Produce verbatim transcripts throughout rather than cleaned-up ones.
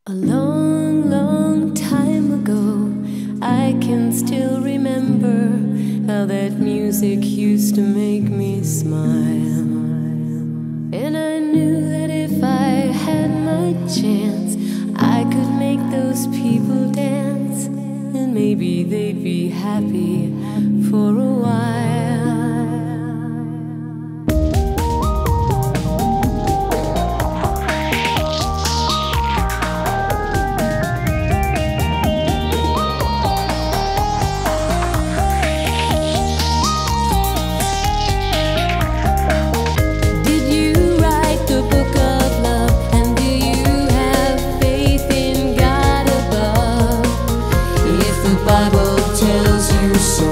A long, long time ago, I can still remember how that music used to make me smile. And I knew that if I had my chance, I could make those people dance, and maybe they'd be happy for a while. Bible tells you so.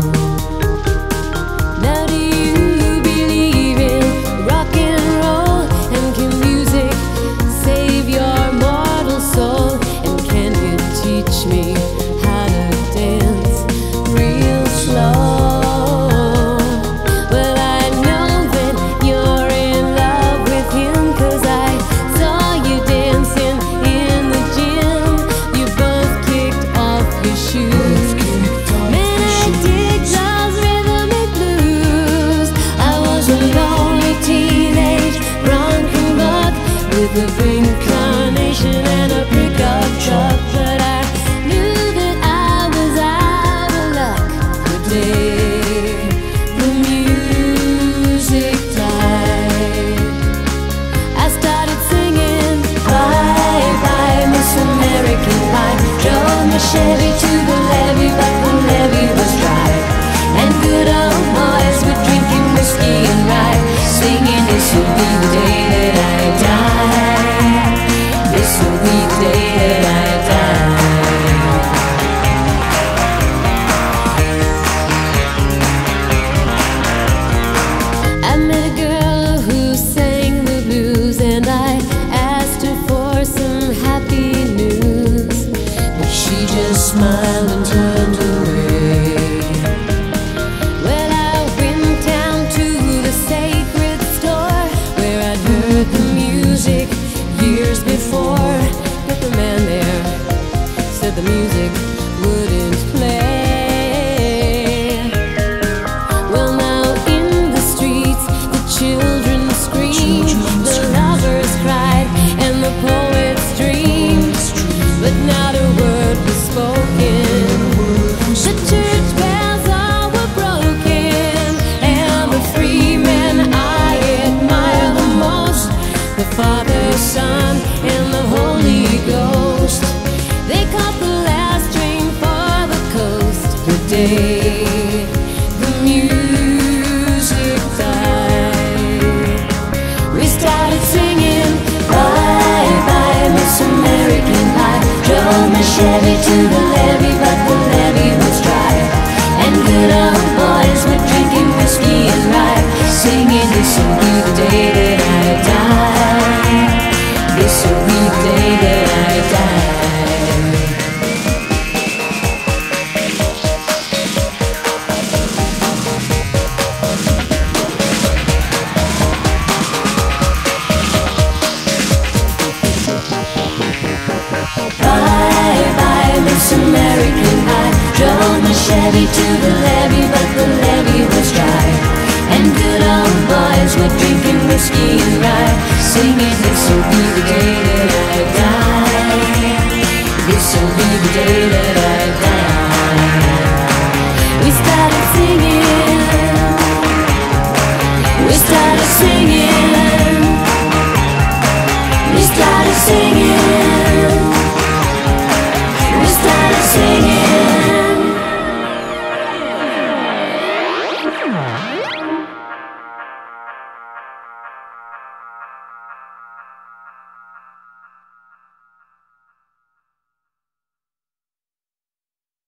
Now do you believe in rock and roll? And can music save your mortal soul? And can it teach me how to dance real slow? Well, I know that you're in love with him, 'cause I saw you dancing in the gym. You both kicked off your shoes. Man, I dig those rhythmic blues. I was a lonely teenage bronco buck with a pink carnation and a pickup truck, but I knew that I was out of luck the day the music died. I started singing bye bye Miss American Pie. Drove my Chevy to the levee, but the levee was dry, and good old boys were drinking whiskey and rye, singing this will be the day that I die. This will be the day that I die. I met a girl who sang the blues, and I asked her for some happy news, but she just smiled and turned away. Well, I went down to the sacred store where I'd heard the music years before, but the man there said the music wouldn't play. Well, now in the streets the children screamed, the lovers cried, and the poets dreamed, but not a word was spoken. The church bells all were broken, and the three men I admire the most, the Father, Son, and the Holy Ghost, they caught the last train for the coast the day the music died. We started singing bye bye Miss American Pie. Drove my Chevy to the levee, but the levee was dry, and good old boys were drinking whiskey and rye, singing this will be the day that I die. This will be the day that I die. Bye bye Miss American Pie. Drove my Chevy to the levee, but the levee was dry, and good old boys were drinking whiskey and rye, singing this will be the day that I die. This will be the day that I